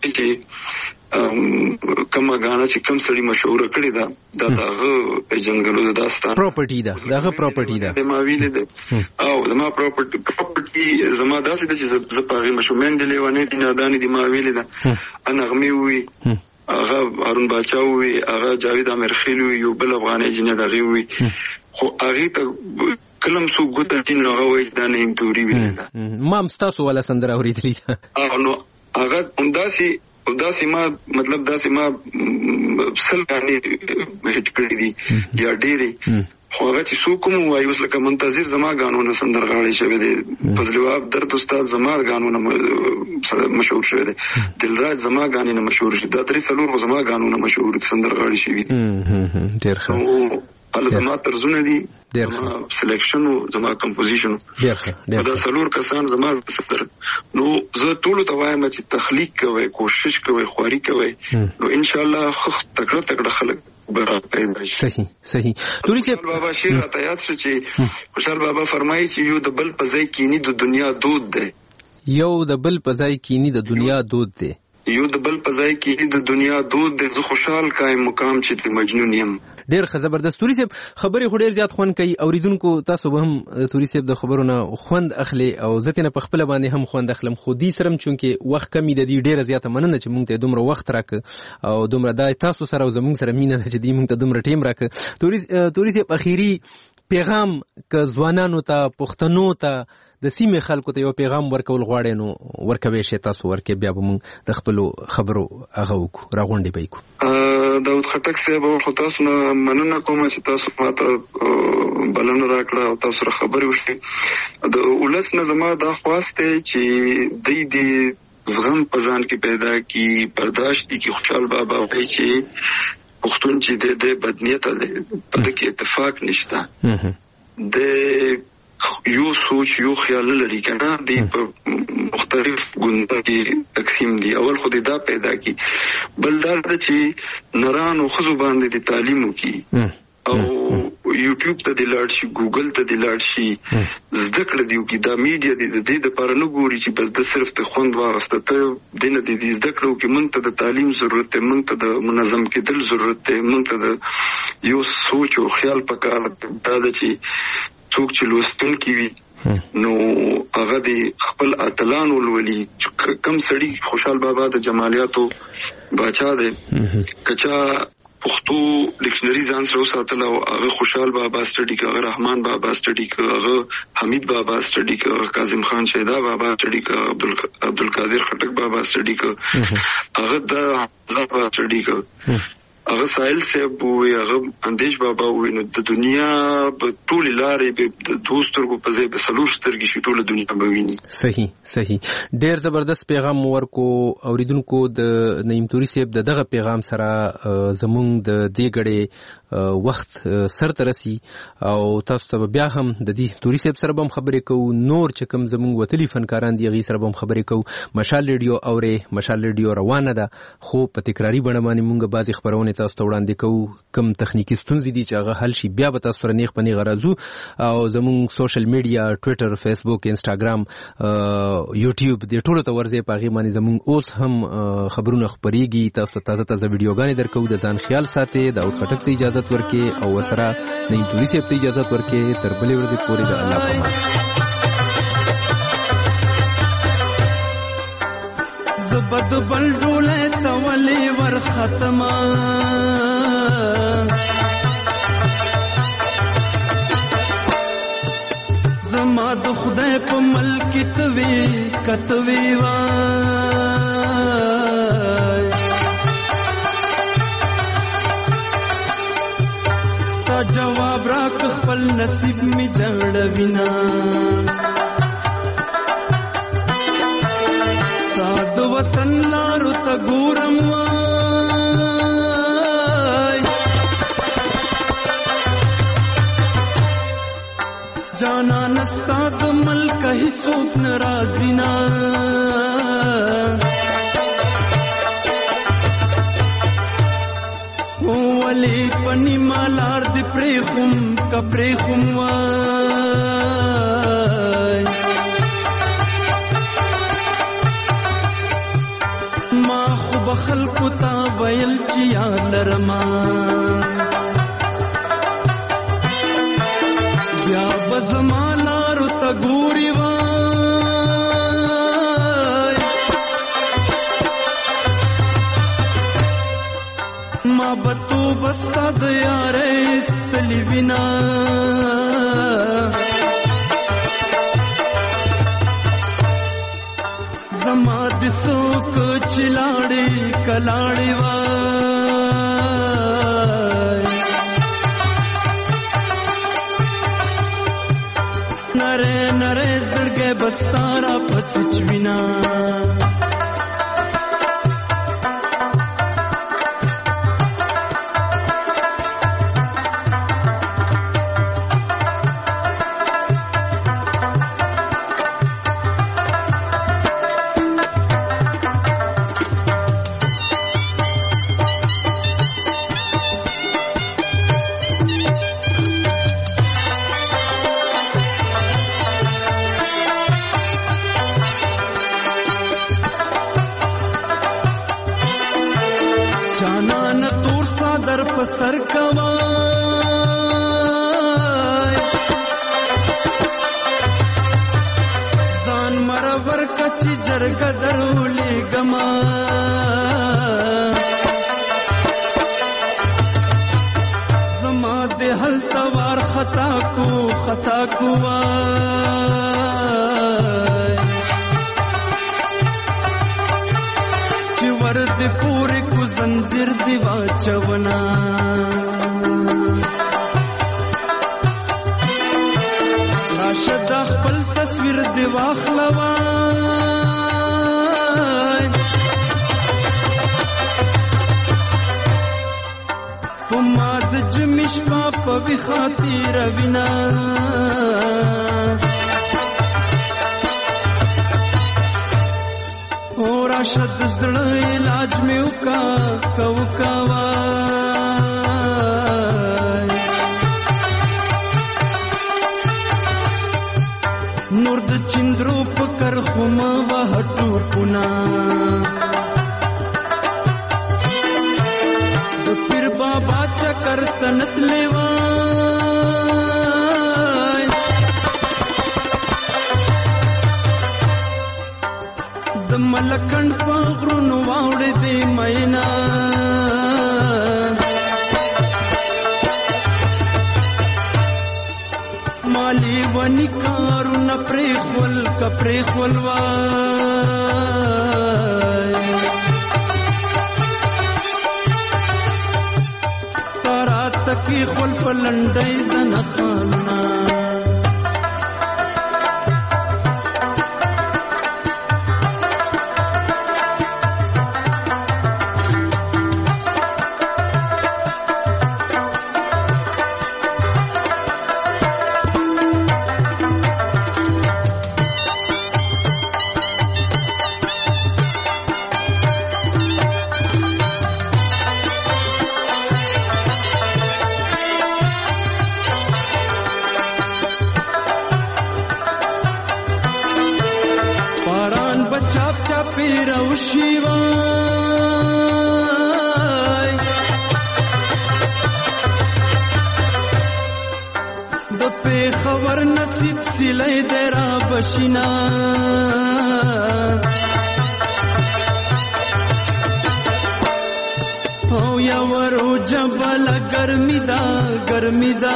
چې کومه غانا چې کم سړي مشهور کړی دا دغه پیژنګلو داستان پراپرټي دغه پراپرټي دا ما ویلې ده او زما پراپرټي زما داسې د چې ز پاغي مشومن دی لیوانه دي نه دانی دي ما ویلې ده انا غمي وي هغه هارون باچا وي هغه جاوید امرخیل وي یو بل افغاني جنې دغه وي خو هغه ته کلم سو ګوت دین هغه وای دا نه توري ویل دا ما مستاسو ولا سندره اوریدلې نو هغه داسې ما مطلب داسې ما سلګانی هټ کړی دي یا ډېری خو هغه چې سو کوم وای اوس لکه منتظر زما غانونه سندرغاړي شوی دی فضلواب درد استاد زما غانونه مشهور شوی دی دلراج زما غانونه مشهور شوی دا درې څلور زما غانونه مشهور سندرغاړي شوی دي ډېر ښه هله زما طرزونه دي زما سلیکشن او زما کمپوزیشن دا څلور کسان زما سره نو زه ټول ته وایم چې تخلیق کوي کوشش کوي خواري کوي نو ان شاء الله تکړه خلک صحیح توري صاحب بابا شیر راته یاد شو چې خوشحال بابا فرمایي چې یو د بل په ځای کینی د دنیا دود دی یو د بل په ځای کینی د دنیا دود دی یو د بل په ځای کې د دنیا دود د خوشحال قائم مقام چې د مجنون یم ډېر ښه زبردست توري صاحب خبرې خو ډېر زیات خوند کوي اوریدونکو تاسو به هم توري صاحب د خبرونه خوند اخلي او زه ترې په خپله باندې هم خوند اخلم خو دې سره هم چونکې وخت کم د دې ډېره زیاته مننه چې موږ ته دومره وخت راکړه او دومره دا تاسو سره او زموږ سره مینه ده چې دې موږ ته دومره ټیم راکړه توري صاحب اخیری پیغام که ځوانانو ته پښتنو ته د سیمې خلکو ته یو پیغام ورکول غواړي نو ورکوي شي تاسو ورکې بیا به موږ د خپلو خبرو هغه وکړو راغونډې به وکړو داود خټک صاحب خو تاسو نه مننه کوم چې تاسو ماته بلنه راکړه او تاسو سره خبرې وشي د ولس نه زما دا خواست دی چې د زغم په ځان کې پیدا کی برداشت دي کې خوشحال بابا وایي چې پښتون چې د بدنیت دی په کې اتفاق نشته د یو سوچ یو خیال لري کنه دی په مختلف ګوندونو کې تقسیم دي اول خو دا پیدا کی بل دا چې نرانو خزو باندې د تعلیم کی او یوټیوب ته د لاړ شي ګوګل ته د لاړ شي زده کړه دیو کی دا میډیا د دې لپاره نه ګوري چې بس د صرف ته خوند واغسته ته دینه د دې زده کړو کې مونږ ته د تعلیم ضرورت دی مونږ ته د منظم کېدل ضرورت دی مونږ ته د یو سوچ او خیال پکار دا چې څوک چې لوستل کوي نو هغه د خپل اتلانو ولولي کم سړي خوشحال بابا د جمالیاتو باچا دی کچا پښتو ډکشنری ځان سره ساتل او هغه خوشحال بابا سټډي کوي هغه رحمان بابا سټډي کوي هغه حمید بابا سټډي کوي کاظم خان شیدا بابا سټډي کوي عبدالقادر خټک بابا سټډي کوي هغه د بابا سټډي کوي هغه سائل صاحب وي هغه اندیش بابا وي نو د دنیا په ټول لارې به د دوسترګو په ځای به سلور سترګې شي ټول دنیا به ویني صحیح ډېر زبردست پیغام ورکو اوریدونکو د نعیم توري صاحب دغه پیغام سره زموږ د دې غړې وخت سرته رسي او تاسو ته بیا هم د دې توري صاحب سره هم خبرې کوو نور چې کوم زموږ وتلي فنکاران دي هغې سره هم خبرې کوو مشال ریډیو اورې مشال ریډیو روانه ده خو په تکراري بڼه باندې موږ بعضې خپرونې تاسو ته وړاندې کوو کوم تخنیکي ستونزې دي چې هغه حل شي بیا به تاسو سره نیغ په نیغه راځو او زموږ سوشل میډیا ټویټر فیسبوک انسټاګرام یوټیوب دې ټولو ته ورځئ په هغې باندې زموږ اوس هم خبرونه خپرېږي تاسو ته تازه ویډیوګانې درکوو د ځان خیال ساتئ داود خټک ته اجازت ورکړئ او ورسره نعیم توري صاحب ته اجازت ورکړئ تر بلې ورځې پورې د الله په امان زبد بل ډوله تولې ور ختمه زما د خدای په ملک توي کتوي وای تا جواب راک خپل نصیب می جوړوینا وطن لارو تا ګورم وای جانا نستا د ملک هیڅوک ناراضی نا ولی پنی مالار دی پریخم کپریخم وای ما خو بخلکو تا ویل چې یاد لرما بیا بزما لارو تا ګوري وای ما بتو بستا د یارې استلی وینا زما د سوک چلاړي کلاړي وای نره نره زړګې بستارا پسچ وینا په سر کوای ځان مرور کچی جرګه درولې ګما زما د حل توار خطا کو وای چې ورد پورې کو زنجیر دی واچونا راشد خپل تصویر دی واخلوای پما د جمشوا په وی خاطر وینا اور راشد زړه علاج مې وکا وای نور د چندرو پکر خم وهټو پنا د پیر بابا چکر تنت لیوای د ملکن په غرونو واوړې دې مینا مالی ونی کارو نپری خول کپری خولوای تارا تکی خول پلنڈای زنخانا خبر نصیب سلی دیرا بشینا او یا ورو جبل گرمی دا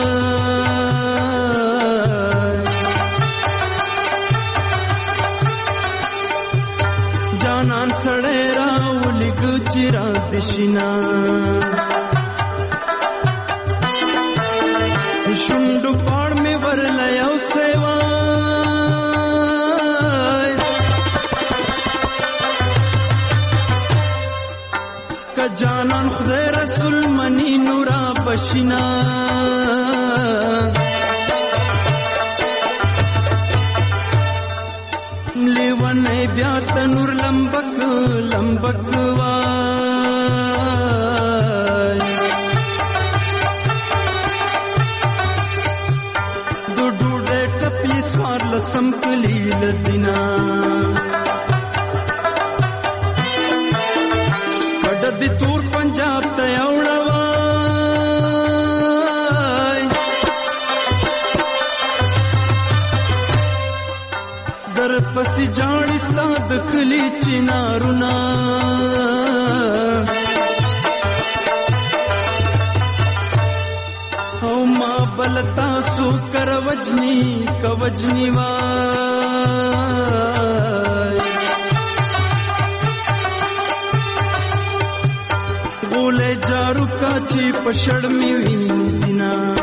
جانان سڑے راولی گچرا دشینا شونډو پاړ مې ورلای او سیوای که جانان خدای رسول منی نورا بشینا لیوانه بیا تنور لمبک وای لسم کلی لزینا کډ دی تور پنجاب ته اوړوای در پسې جاړي ستاد کلی چینارونا او ما بلتا سو کر وجنی وای غولې جارو کا چی پشړ می ویني زینا